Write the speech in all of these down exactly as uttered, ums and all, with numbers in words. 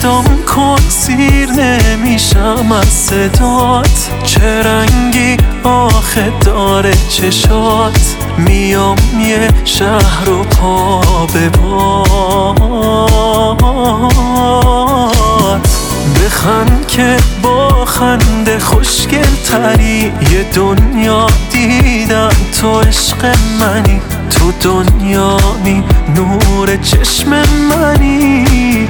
صدام کن سیر نمیشم از صدات، چه رنگی آخه داره چشات، میام یه شهر و پا به پات، بخند که با خنده خوشگل تری، یه دنیا دیدم تو عشق منی، تو دنیایی نور چشم منی،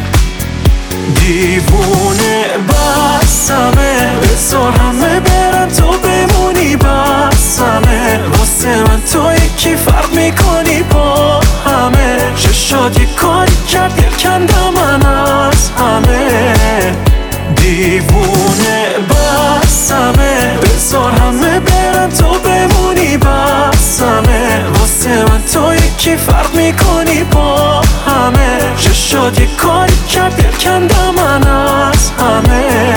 دیوونه بسمه بذار همه برن تو بمونی بسمه، واسه من تو یکی فرق میکنی با همه، چشات یه کاری کرد دل کندم من از همه، دیوونه بسمه بذار همه برن تو بمونی بسمه، واسه من تو یکی فرق میکنی با همه، چشات یه کاری کرد دل کندم من از همه،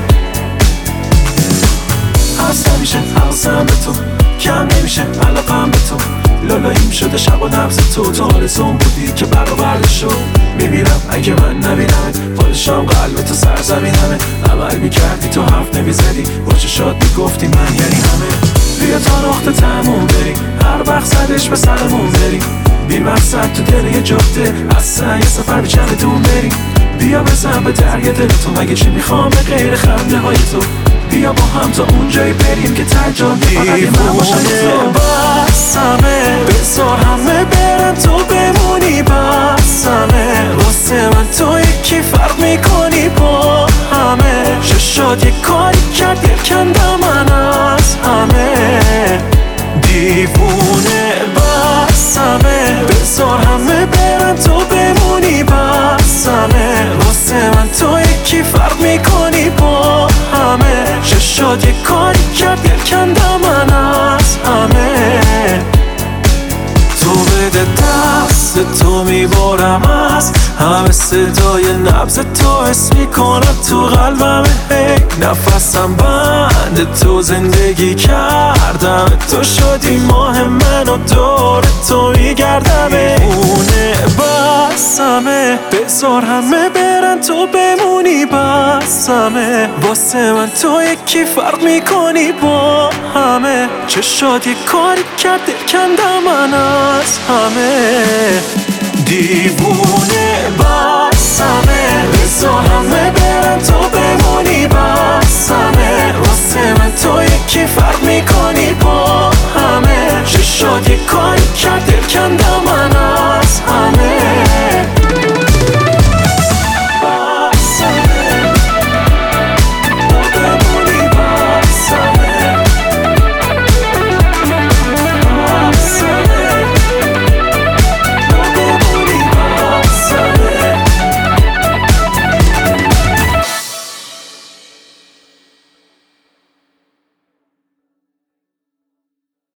هست نمیشه حواسم به تو، کم نمیشه علاقم به تو، لالاییم شده شب و نبض تو، تو آرزوم بودی که برآورده شد، میمیرم اگه من نبینمت، پادشام قلب تو سرزمینمه، عمل میکردی تو حرف نمیزدی، با چشات میگفتی من یعنی همه، بیا تا نقطه تموم بریم، هر وقت زدش به سرمون بریم، بی مقصد تو دل یه جفته، اصلا یه سفر به چندتون بریم، بیا بزن به دریا دل تو، مگه چی میخوام به غیر خنده های تو، بیا با هم تا اونجایی بریم که ترجام فقط یه من باشم تو، بسمه بذار همه برن تو بمونی بسمه، واسه من تو یکی فرق میکنی با همه، چشات یه کاری کرد دل کندم من از همه، دیوونه بسمه بذار همه برن تو بمونی بسمه، واسه من تو یکی فرق میکنی با همه، چشات یه کاری کرد دل کندم من از همه، تو بده دست تو میبارم از همه، صدای نبض تو حس میکنم تو قلبم، هی نفسم بند تو زندگی کردم، تو شدی ماه من و دور تو میگردم، اونه بسمه بذار همه برن تو بمونی بسمه، واسه من تو یکی فرق میکنی با همه، چشات یه کاری کرد دل کندم من از همه، دیوونه بسمه بذار همه برن تو بمونی بسمه، واسه من تو یکی فرق میکنی با همه، چشات یه کاری کرد دل کندم من